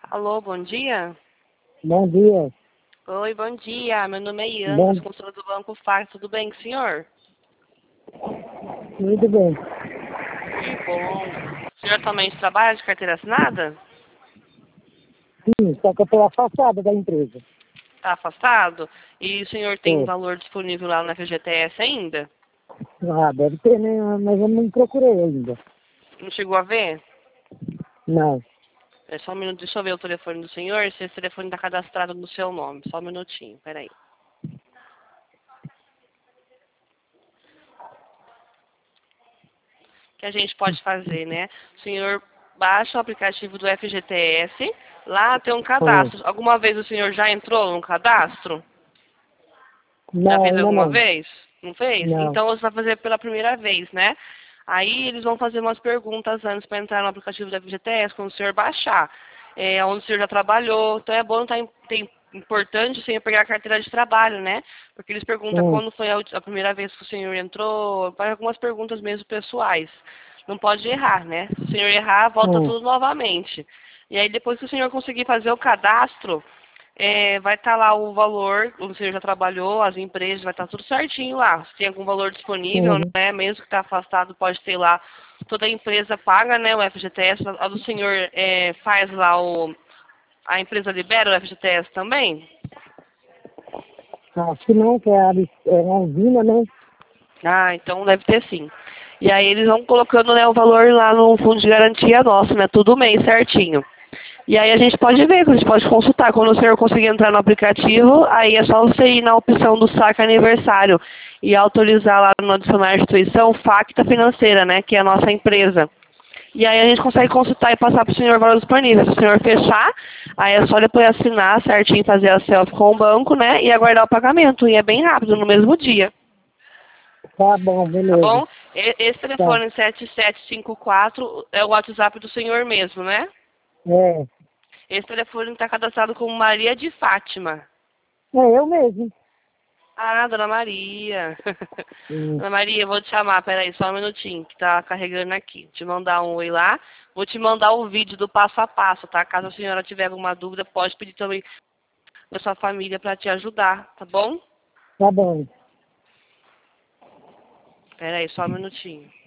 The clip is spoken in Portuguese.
Alô, bom dia? Bom dia. Oi, bom dia. Meu nome é Bom, Iana, sou consultora do Banco Fax. Tudo bem com o senhor? tudo bem. Que bom. O senhor atualmente trabalha de carteira assinada? Sim, só que eu estou afastada da empresa. Está afastado? E o senhor tem Tô. valor disponível lá na FGTS ainda? Ah, deve ter, né? Mas eu não procurei ainda. Não chegou a ver? Não. É só um minuto, deixa eu ver o telefone do senhor, se esse telefone está cadastrado no seu nome. Só um minutinho, peraí. O que a gente pode fazer, né? O senhor baixa o aplicativo do FGTS, lá tem um Hum. cadastro. Alguma vez o senhor já entrou no cadastro? Já Não, fez ainda alguma não. vez? Não fez? Não. Então você vai fazer pela primeira vez, né? Aí eles vão fazer umas perguntas antes para entrar no aplicativo da FGTS, quando o senhor baixar. Onde o senhor já trabalhou. Então é bom, tem importante o senhor pegar a carteira de trabalho, né? Porque eles perguntam Hum. quando foi a primeira vez que o senhor entrou, faz algumas perguntas mesmo pessoais. Não pode errar, né? Se o senhor errar, volta Hum. tudo novamente. E aí depois que o senhor conseguir fazer o cadastro, vai estar lá o valor, o senhor já trabalhou, as empresas, vai estar tudo certinho lá. Se tem algum valor disponível, Uhum. né, mesmo que está afastado, pode ter lá. Toda a empresa paga, né, o FGTS. A do senhor faz lá a empresa libera o FGTS também? Acho que não, que é uma usina, né? Ah, então deve ter sim. E aí eles vão colocando, né, o valor lá no fundo de garantia nosso, né, todo mês certinho. E aí a gente pode ver, a gente pode consultar. Quando o senhor conseguir entrar no aplicativo, aí é só você ir na opção do saque aniversário e autorizar lá no adicionar instituição Facta Financeira, né, que é a nossa empresa. E aí a gente consegue consultar e passar para o senhor valor disponível. Se o senhor fechar, aí é só depois assinar certinho, fazer a selfie com o banco, né, e aguardar o pagamento. E é bem rápido, no mesmo dia. Tá bom, Tá beleza. bom? Esse Tá. telefone 7754 é o WhatsApp do senhor mesmo, né? É. Esse telefone está cadastrado como Maria de Fátima. É eu mesmo. Ah, Dona Maria. Hum. Dona Maria, eu vou te chamar, peraí, só um minutinho, que tá carregando aqui. Te mandar um oi lá. Vou te mandar o vídeo do passo a passo, tá? Caso a senhora tiver alguma dúvida, pode pedir também da sua família para te ajudar, tá bom? Tá bom. Peraí, só um minutinho.